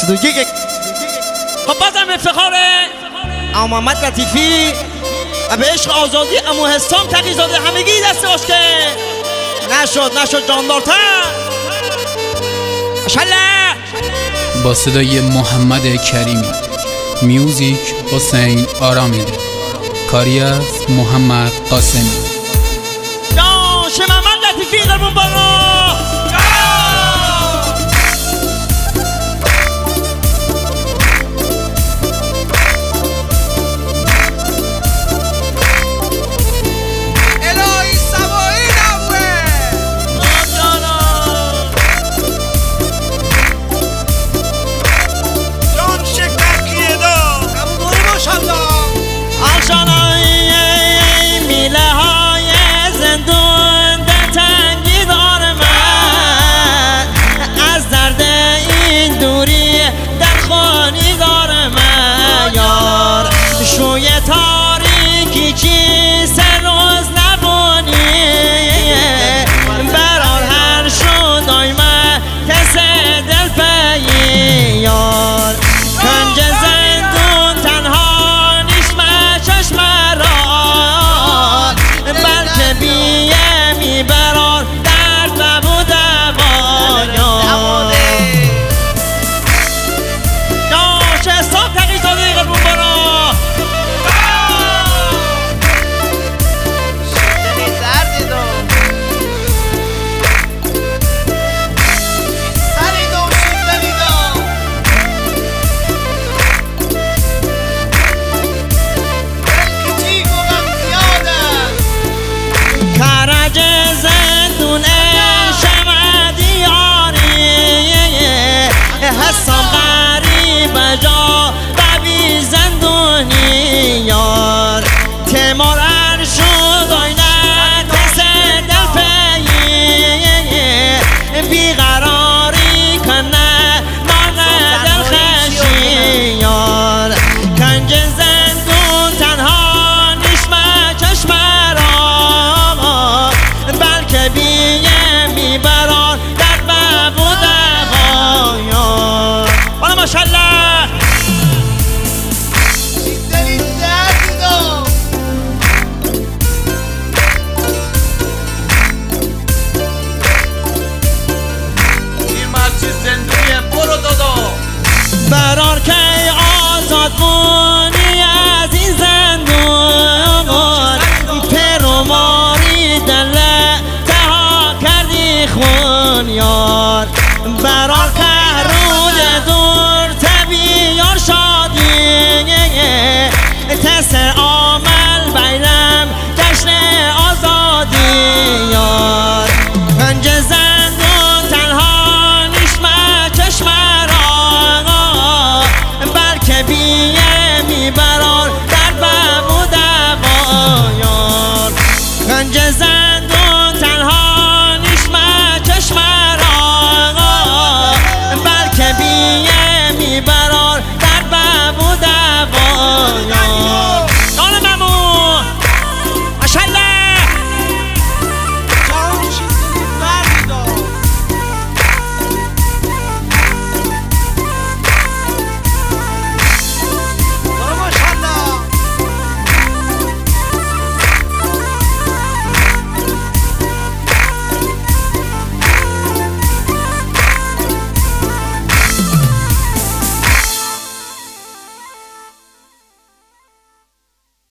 یک. خب بازم افتخار عمو محمد لطیفی و به عشق آزادی عمو حسام تقی‌زاده همگی دست باش که نشد جاندارتر. ماشاءالله. با صدای محمد کریمی، میوزیک حسین آرامیده، کاری از محمد قاسمی. جاش محمد لطیفی قربون بالا. شوی تاریکی چی سر روز نبونی برار هر شد آیمه کس دل پی یار کنج زندون تنها نیشمه چشم را بلکه بیه می برار درد نبود با یار جاش حساب تقی‌زاده قربون برا. حسام غریب جا ببی زندونی یار تیمار شد آینه کس دل پی بیقراری کنه نانه دل خشی یار کنج زندون تنها نیشمه چشم را بلکه بیه میبران در ببوده ماشاءالله. برار که آزاد بونی از این زندون پیرو ماری دل تها کردی خون یار برار